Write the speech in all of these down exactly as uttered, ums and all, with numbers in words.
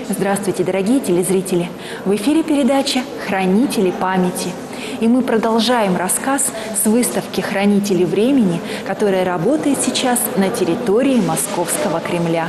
Здравствуйте, дорогие телезрители! В эфире передача «Хранители памяти». И мы продолжаем рассказ с выставки «Хранители времени», которая работает сейчас на территории Московского Кремля.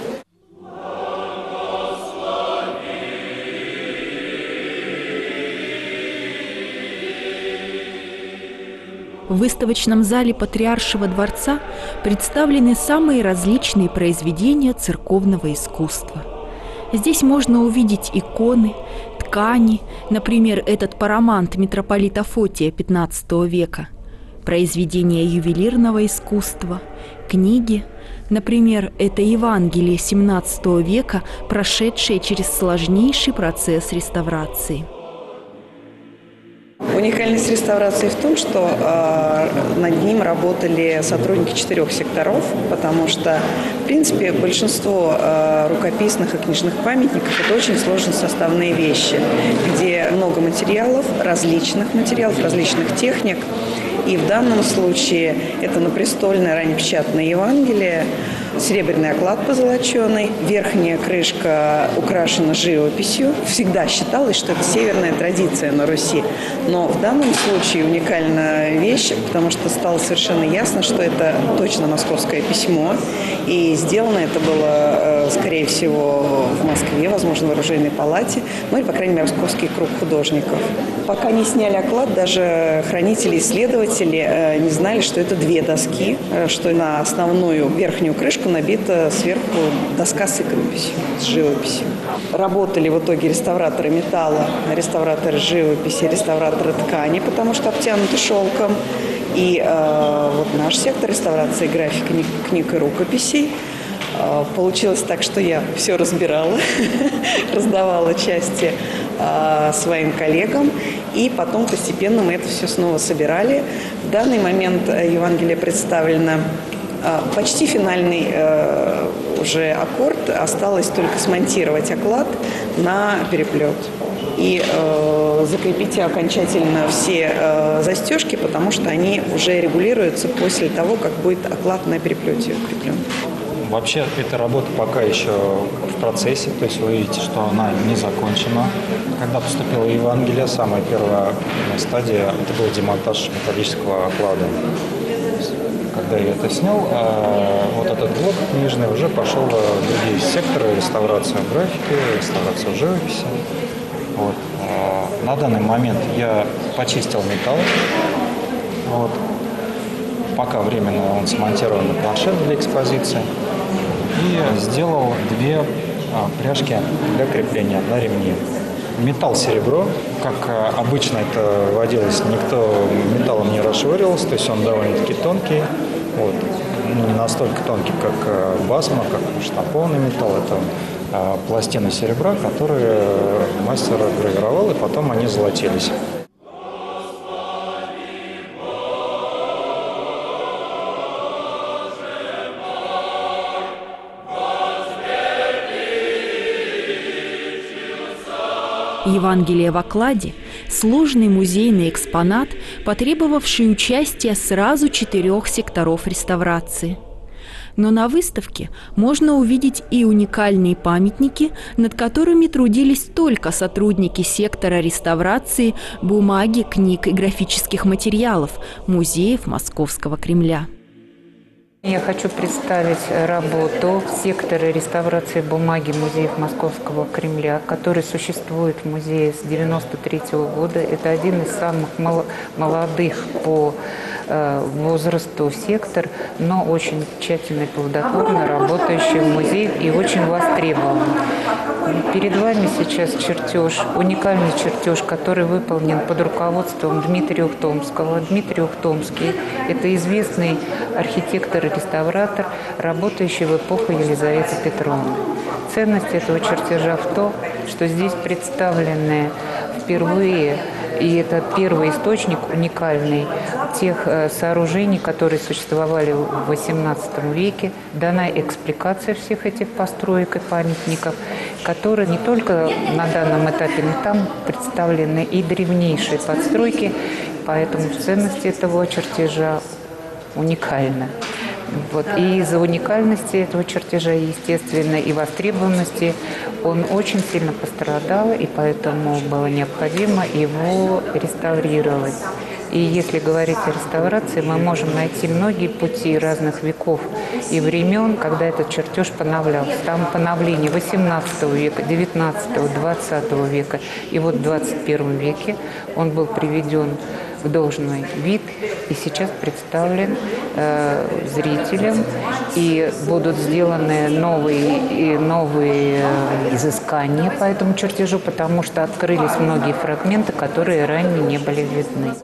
В выставочном зале Патриаршего дворца представлены самые различные произведения церковного искусства. Здесь можно увидеть иконы, ткани, например, этот парамант митрополита Фотия пятнадцатого века, произведения ювелирного искусства, книги, например, это Евангелие семнадцатого века, прошедшее через сложнейший процесс реставрации. Уникальность реставрации в том, что э, над ним работали сотрудники четырех секторов, потому что, в принципе, большинство э, рукописных и книжных памятников – это очень сложные составные вещи, где много материалов, различных материалов, различных техник. И в данном случае это напрестольное раннепечатное Евангелие, серебряный оклад позолоченный, верхняя крышка украшена живописью. Всегда считалось, что это северная традиция на Руси. Но в данном случае уникальная вещь, потому что стало совершенно ясно, что это точно московское письмо. И сделано это было, скорее всего, в Москве, возможно, в оружейной палате, ну или, по крайней мере, московский круг художников. Пока не сняли оклад, даже хранители, исследователи не знали, что это две доски, что на основную верхнюю крышку набита сверху доска с иконописью, с живописью. Работали в итоге реставраторы металла, реставраторы живописи, реставраторы ткани, потому что обтянуты шелком. И э, вот наш сектор реставрации графики, книг, книг и рукописей. Э, получилось так, что я все разбирала, раздавала части э, своим коллегам. И потом постепенно мы это все снова собирали. В данный момент Евангелие представлено э, почти финальный э, уже аккорд. Осталось только смонтировать оклад на переплет. И э, закрепить окончательно все э, застежки, потому что они уже регулируются после того, как будет оклад на переплете укреплен. Вообще, эта работа пока еще в процессе, то есть вы видите, что она не закончена. Когда поступила Евангелие, самая первая стадия, это был демонтаж металлического оклада. Когда я это снял, вот этот блок книжный уже пошел в другие секторы: реставрацию графики, реставрацию живописи. Вот. На данный момент я почистил металл. Вот. Пока временно он смонтирован на планшет для экспозиции. И сделал две а, пряжки для крепления на ремни. Металл серебро, как обычно это водилось, никто металлом не расшвыривался, то есть он довольно-таки тонкий. Вот. Ну, не настолько тонкий, как басма, как штампованный металл. Это пластины серебра, которые мастер гравировал, и потом они золотились. Евангелие в окладе – сложный музейный экспонат, потребовавший участия сразу четырех секторов реставрации. Но на выставке можно увидеть и уникальные памятники, над которыми трудились только сотрудники сектора реставрации бумаги, книг и графических материалов музеев Московского Кремля. Я хочу представить работу сектора реставрации бумаги музеев Московского Кремля, который существует в музее с девяносто третьего года. Это один из самых молодых по возрасту сектор, но очень тщательно и плодотворно работающий в музее и очень востребован. Перед вами сейчас чертеж, уникальный чертеж, который выполнен под руководством Дмитрия Ухтомского. Дмитрий Ухтомский – это известный архитектор-реставратор, работающий в эпоху Елизаветы Петровны. Ценность этого чертежа в том, что здесь представлены впервые, и это первый источник уникальный тех сооружений, которые существовали в восемнадцатом веке, дана экспликация всех этих построек и памятников, которые не только на данном этапе, но там представлены и древнейшие постройки, поэтому ценность этого чертежа уникальна. Вот. И из-за уникальности этого чертежа, естественно, и востребованности он очень сильно пострадал, и поэтому было необходимо его реставрировать. И если говорить о реставрации, мы можем найти многие пути разных веков и времен, когда этот чертеж поновлялся. Там поновление восемнадцатого века, девятнадцатого, двадцатого века. И вот в двадцать первом веке он был приведен в должный вид и сейчас представлен э, зрителям. И будут сделаны новые, и новые э, изыскания по этому чертежу, потому что открылись многие фрагменты, которые ранее не были видны.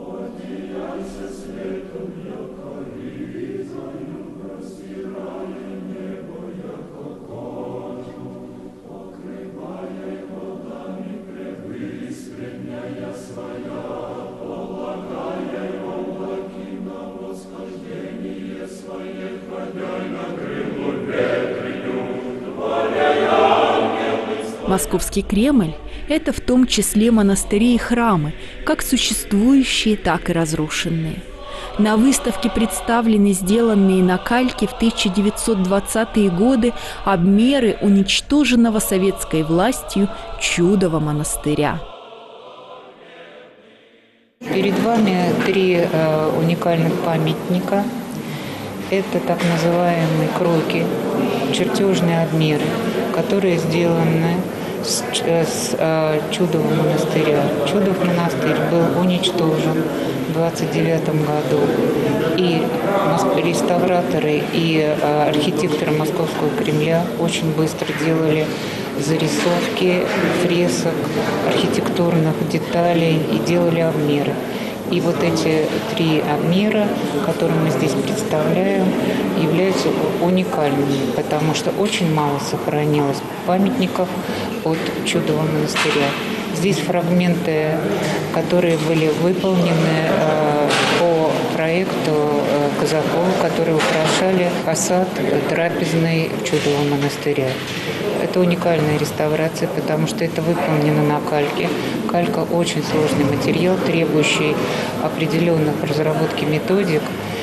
Московский Кремль – это в том числе монастыри и храмы, как существующие, так и разрушенные. На выставке представлены сделанные на кальке в тысяча девятьсот двадцатые годы обмеры уничтоженного советской властью Чудова монастыря. Перед вами три э, уникальных памятника. Это так называемые кроки, чертежные обмеры, которые сделаны с, с э, Чудового монастыря. Чудов монастырь был уничтожен в двадцать девятом году. И реставраторы, и э, архитекторы Московского Кремля очень быстро делали зарисовки фресок, архитектурных деталей и делали обмеры. И вот эти три обмера, которые мы здесь представляем, являются уникальными, потому что очень мало сохранилось памятников от Чудового монастыря. Здесь фрагменты, которые были выполнены э, по проекту э, Казакова, которые украшали фасад трапезной Чудового монастыря. Это уникальная реставрация, потому что это выполнено на кальке. Калька – очень сложный материал, требующий определенных разработки методик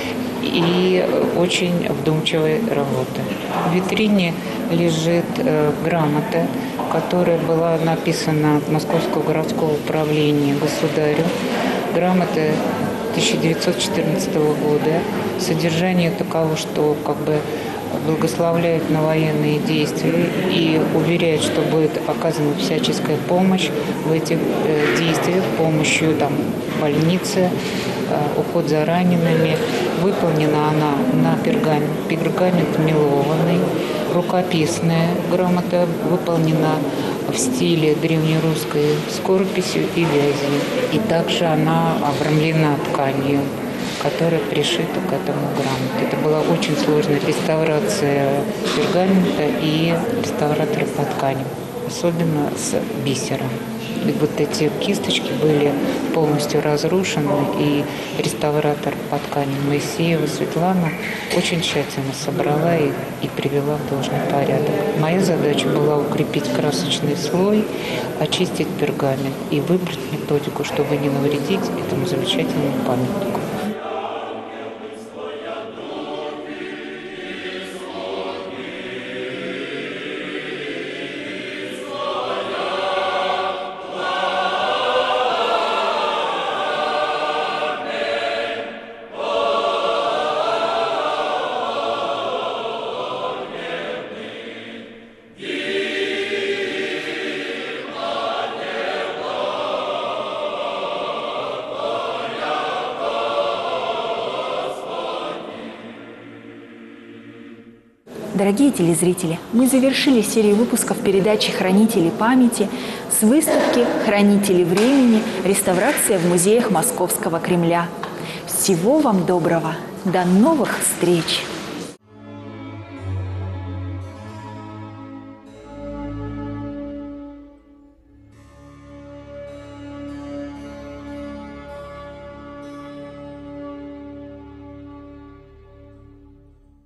и очень вдумчивой работы. В витрине лежит э, грамота, которая была написана от Московского городского управления государю. Грамота тысяча девятьсот четырнадцатого года. Содержание таково, что как бы благословляет на военные действия и уверяет, что будет оказана всяческая помощь в этих э, действиях, помощью там, больницы, э, уход за ранеными. Выполнена она на пергамент, пергамент мелованный, рукописная грамота, выполнена в стиле древнерусской скорописью и вязью. И также она обрамлена тканью, которая пришита к этому грамоту. Это была очень сложная реставрация пергамента и реставраторы по тканям, особенно с бисером. И вот эти кисточки были полностью разрушены, и реставратор по тканям Моисеева Светлана очень тщательно собрала их и привела в должный порядок. Моя задача была укрепить красочный слой, очистить пергамент и выбрать методику, чтобы не навредить этому замечательному памятнику. Дорогие телезрители, мы завершили серию выпусков передачи «Хранители памяти» с выставки «Хранители времени. Реставрация в музеях Московского Кремля». Всего вам доброго! До новых встреч!